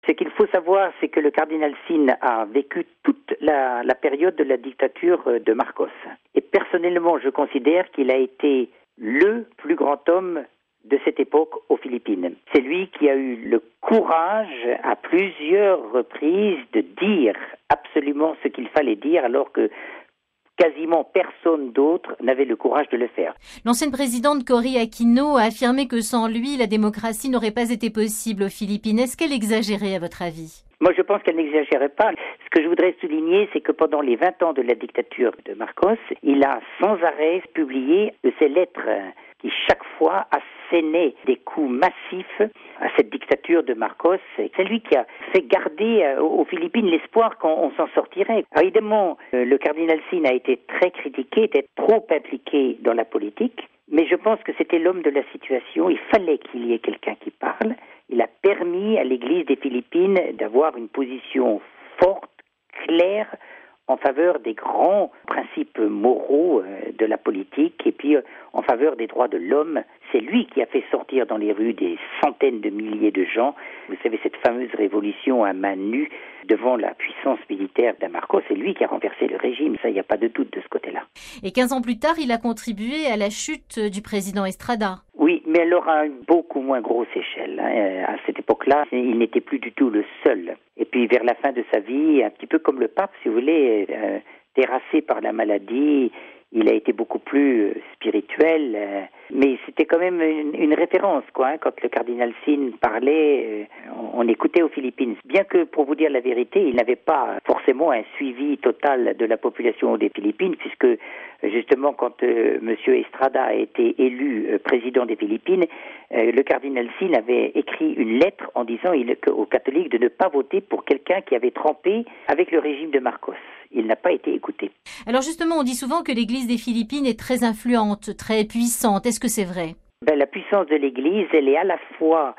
Ce qu'il faut savoir, c'est que le cardinal Sin a vécu toute la période de la dictature de Marcos. Et personnellement, je considère qu'il a été le plus grand homme de cette époque aux Philippines. C'est lui qui a eu le courage à plusieurs reprises de dire absolument ce qu'il fallait dire alors que quasiment personne d'autre n'avait le courage de le faire. L'ancienne présidente Cory Aquino a affirmé que sans lui, la démocratie n'aurait pas été possible aux Philippines. Est-ce qu'elle exagérait à votre avis? Moi, je pense qu'elle n'exagérait pas. Ce que je voudrais souligner, c'est que pendant les 20 ans de la dictature de Marcos, il a sans arrêt publié de ses lettres qui chaque fois assénaient des coups massifs à cette dictature de Marcos. C'est lui qui a fait garder aux Philippines l'espoir qu'on s'en sortirait. Alors évidemment, le cardinal Sin a été très critiqué, était trop impliqué dans la politique, mais je pense que c'était l'homme de la situation. Il fallait qu'il y ait quelqu'un qui parle. Il a permis à l'Église des Philippines d'avoir une position forte, claire, en faveur des grands principes moraux de la politique et puis en faveur des droits de l'homme. C'est lui qui a fait sortir dans les rues des centaines de milliers de gens. Vous savez, cette fameuse révolution à main nue devant la puissance militaire d'Amarcos, c'est lui qui a renversé le régime. Ça, il n'y a pas de doute de ce côté-là. Et 15 ans plus tard, il a contribué à la chute du président Estrada. Oui, mais alors à une beaucoup moins grosse échelle. À cette époque-là, il n'était plus du tout le seul. Et puis vers la fin de sa vie, un petit peu comme le pape, si vous voulez, terrassé par la maladie, il a été beaucoup plus spirituel, mais c'était quand même une référence, quoi. Quand le cardinal Sin parlait, on écoutait aux Philippines. Bien que, pour vous dire la vérité, il n'avait pas forcément un suivi total de la population des Philippines, puisque justement, quand Monsieur Estrada a été élu président des Philippines, le cardinal Sin avait écrit une lettre en disant aux catholiques de ne pas voter pour quelqu'un qui avait trempé avec le régime de Marcos. Il n'a pas été écouté. Alors justement, on dit souvent que l'Église des Philippines est très influente, très puissante. Est-ce que c'est vrai? La puissance de l'Église, elle est à la fois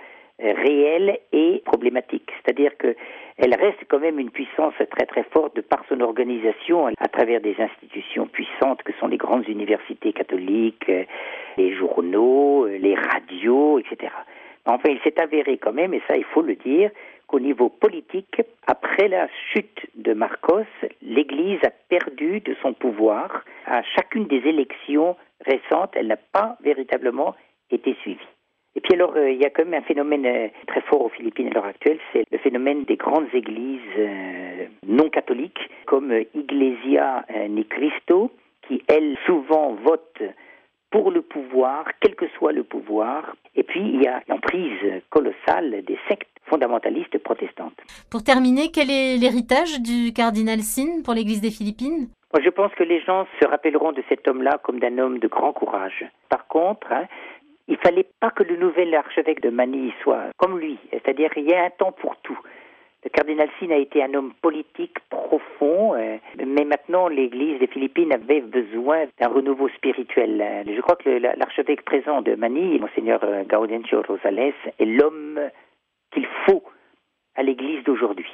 réelle et problématique. C'est-à-dire qu'elle reste quand même une puissance très très forte de par son organisation à travers des institutions puissantes que sont les grandes universités catholiques, les journaux, les radios, etc. Enfin, il s'est avéré quand même, et ça il faut le dire, qu'au niveau politique, après la chute de Marcos, l'Église a perdu de son pouvoir. À chacune des élections récentes, elle n'a pas véritablement été suivie. Et puis alors, il y a quand même un phénomène très fort aux Philippines à l'heure actuelle, c'est le phénomène des grandes églises non catholiques, comme Iglesia Ni Cristo, qui, elles, souvent votent pour le pouvoir, quel que soit le pouvoir. Et puis, il y a l'emprise colossale des sectes fondamentalistes protestantes. Pour terminer, quel est l'héritage du cardinal Sin pour l'Église des Philippines? Moi, je pense que les gens se rappelleront de cet homme-là comme d'un homme de grand courage. Par contre, il fallait pas que le nouvel archevêque de Manille soit comme lui. C'est-à-dire, il y a un temps pour tout. Le cardinal Sin a été un homme politique profond, mais maintenant l'Église des Philippines avait besoin d'un renouveau spirituel. Je crois que l'archevêque présent de Manille, Monseigneur Gaudencio Rosales, est l'homme qu'il faut à l'Église d'aujourd'hui.